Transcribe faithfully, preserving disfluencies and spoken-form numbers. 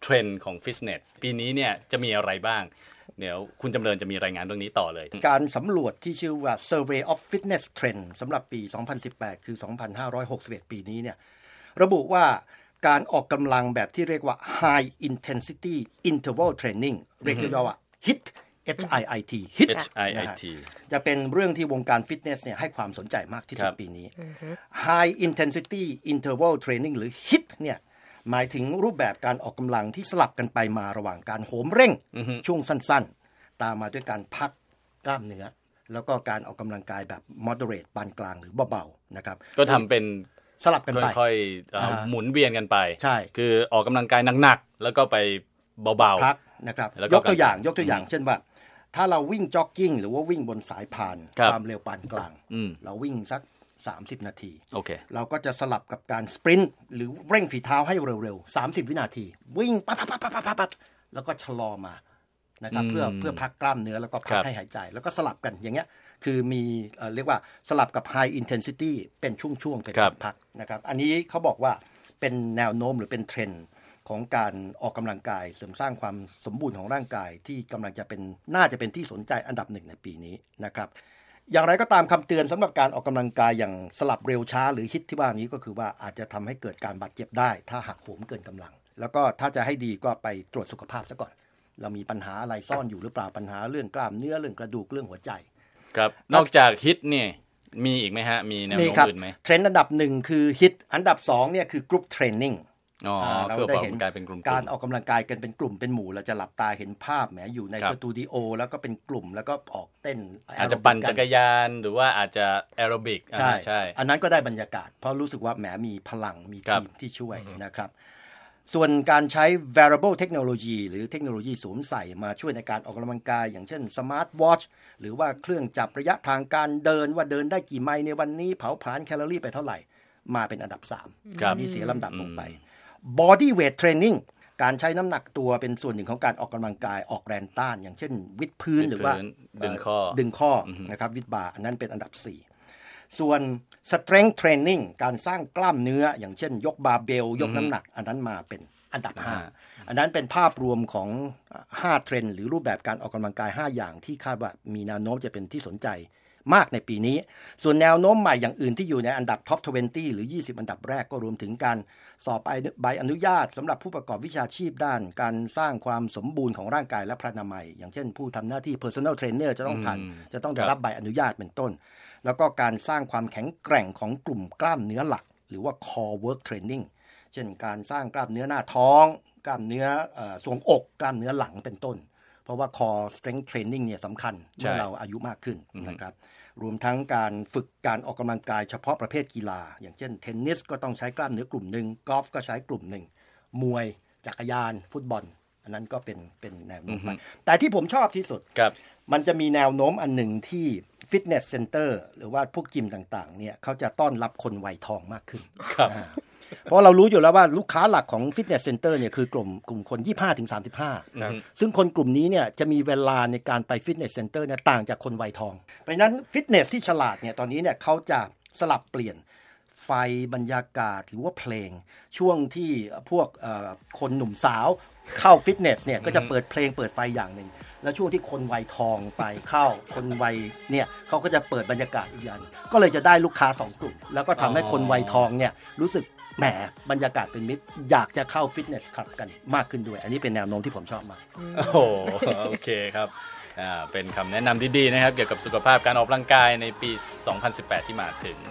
เทรนด์ของฟิตเนสปีนี้เนี่ยจะมีอะไรบ้างเดี๋ยวคุณจำเริญจะมีรายงานเรื่องนี้ต่อเลยการสำรวจที่ชื่อว่า Survey of Fitness Trend สำหรับปีสองพันสิบแปดคือสองพันห้าร้อยหกสิบเอ็ดปีนี้เนี่ยระบุว่าการออกกำลังแบบที่เรียกว่า High Intensity Interval Training เรียกย่อว่า ฮิต H I I T ฮิต H I I T จะเป็นเรื่องที่วงการฟิตเนสเนี่ยให้ความสนใจมากที่สุดปีนี้ High Intensity Interval Training หรือ ฮิต เนี่ยหมายถึงรูปแบบการออกกำลังที่สลับกันไปมาระหว่างการโหมเร่งช่วงสั้นๆตามมาด้วยการพักกล้ามเนื้อแล้วก็การออกกำลังกายแบบ moderate ปานกลางหรือเบาๆนะครับก็ทำเป็นสลับกันไปค่อยๆหมุนเวียนกันไปใช่คือออกกำลังกายหนักๆแล้วก็ไปเบาๆพักนะครับยกตัวอย่างยกตัวอย่างเช่นว่าถ้าเราวิ่งจ็อกกิ้งหรือว่าวิ่งบนสายพานความเร็วปานกลางเราวิ่งสักสามสิบนาที okay. เราก็จะสลับกับการสปรินต์หรือเร่งฝีเท้าให้เร็วๆสามสิบวินาทีวิ่งปั๊บๆๆๆๆแล้วก็ชะลอมานะครับเพื่อเพื่อพักกล้ามเนื้อแล้วก็พักให้หายใจแล้วก็สลับกันอย่างเงี้ยคือมีเอ่อเรียกว่าสลับกับ high intensity เป็นช่วงๆเป็นพักๆนะครับอันนี้เขาบอกว่าเป็นแนวโน้มหรือเป็นเทรนด์ของการออกกำลังกายเสริมสร้างความสมบูรณ์ของร่างกายที่กำลังจะเป็นน่าจะเป็นที่สนใจอันดับหนึ่งในปีนี้นะครับอย่างไรก็ตามคำเตือนสำหรับการออกกำลังกายอย่างสลับเร็วช้าหรือฮิตที่ว่านี้ก็คือว่าอาจจะทำให้เกิดการบาดเจ็บได้ถ้าหักโหมเกินกำลังแล้วก็ถ้าจะให้ดีก็ไปตรวจสุขภาพซะก่อนเรามีปัญหาอะไรซ่อนอยู่หรือเปล่าปัญหาเรื่องกล้ามเนื้อเรื่องกระดูกเรื่องหัวใจครับนอกจากฮิตเนี่ยมีอีกไหมฮะมีแนวโน้มอื่นไหมเทรนด์อันดับหนึ่งคือฮิตอันดับสองเนี่ยคือกรุ๊ปเทรนนิ่งเราได้เห็นการออกกำลังกายกันเป็นกลุ่มเป็นหมู่เราจะหลับตาเห็นภาพแหมอยู่ในสตูดิโอแล้วก็เป็นกลุ่มแล้วก็ออกเต้นอาจจะปั่นจักรยานหรือว่าอาจจะแอโรบิกใช่ใช่อันนั้นก็ได้บรรยากาศเพราะรู้สึกว่าแหมมีพลังมีทีมที่ช่วยนะครับส่วนการใช้ wearable technology หรือเทคโนโลยีสวมใส่มาช่วยในการออกกำลังกายอย่างเช่น smart watch หรือว่าเครื่องจับระยะทางการเดินว่าเดินได้กี่ไมล์ในวันนี้เผาผลาญแคลอรี่ไปเท่าไหร่มาเป็นอันดับสามอันนี้เสียลำดับลงไปbody weight training การใช้น้ำหนักตัวเป็นส่วนหนึ่งของการออกกำลังกายออกแรงต้านอย่างเช่นวิดพื้นหรือว่าดึงข้อดึงข้อนะครับวิดบ่าอันนั้นเป็นอันดับสี่ส่วน strength training การสร้างกล้ามเนื้ออย่างเช่นยกบาร์เบลยกน้ำหนักอันนั้นมาเป็นอันดับห้าอันนั้นเป็นภาพรวมของห้าเทรนด์หรือรูปแบบการออกกำลังกายห้าอย่างที่คาดว่ามีแนวโน้มจะเป็นที่สนใจมากในปีนี้ส่วนแนวโน้มใหม่อย่างอื่นที่อยู่ในอันดับท็อปยี่สิบหรือยี่สิบอันดับแรกก็รวมถึงการสอบใบอนุญาตสำหรับผู้ประกอบวิชาชีพด้านการสร้างความสมบูรณ์ของร่างกายและพรรณนามัยอย่างเช่นผู้ทำหน้าที่ personal trainer จะต้องผ่านจะต้องได้รับใบอนุญาตเป็นต้นแล้วก็การสร้างความแข็งแกร่งของกลุ่มกล้ามเนื้อหลักหรือว่า core work training เช่นการสร้างกล้ามเนื้อหน้าท้องกล้ามเนื้อทรวงอกกล้ามเนื้อหลังเป็นต้นเพราะว่า core strength training เนี่ยสำคัญเมื่อเราอายุมากขึ้นนะครับรวมทั้งการฝึกการออกกำลังกายเฉพาะประเภทกีฬาอย่างเช่นเทนนิสก็ต้องใช้กล้ามเนื้อกลุ่มหนึ่งกอล์ฟก็ใช้กลุ่มหนึ่งมวยจักรยานฟุตบอลอันนั้นก็เป็นเป็นแนวโน้มไปแต่ที่ผมชอบที่สุดมันจะมีแนวโน้มอันหนึ่งที่ฟิตเนสเซ็นเตอร์หรือว่าพวกยิมต่างๆเนี่ยเขาจะต้อนรับคนวัยทองมากขึ้นเพราะเรารู้อยู่แล้วว่าลูกค้าหลักของฟิตเนสเซ็นเตอร์เนี่ยคือกลุ่มกลุ่มคน ยี่สิบห้าถึงสามสิบห้า ซึ่งคนกลุ่มนี้เนี่ยจะมีเวลาในการไปฟิตเนสเซ็นเตอร์เนี่ยต่างจากคนวัยทองเพราะฉะนั้นฟิตเนสที่ฉลาดเนี่ยตอนนี้เนี่ยเขาจะสลับเปลี่ยนไฟบรรยากาศหรือว่าเพลงช่วงที่พวกคนหนุ่มสาวเข้าฟิตเนสเนี่ยก็จะเปิดเพลงเปิดไฟอย่างหนึ่งแล้วช่วงที่คนวัยทองไปเข้าคนวัยเนี่ยเขาก็จะเปิดบรรยากาศอีกอย่างก็เลยจะได้ลูกค้าสองกลุ่มแล้วก็ทำให้คนวัยทองเนี่ยรู้สึกแหมบรรยากาศเป็นมิตรอยากจะเข้าฟิตเนสคลับกันมากขึ้นด้วยอันนี้เป็นแนวโน้มที่ผมชอบมากโอ้โหโอเคครับอ่าเป็นคำแนะนำดีๆนะครับเกี่ยวกับสุขภาพการออกกำลังกายในปีสองพันสิบแปดที่มาถึง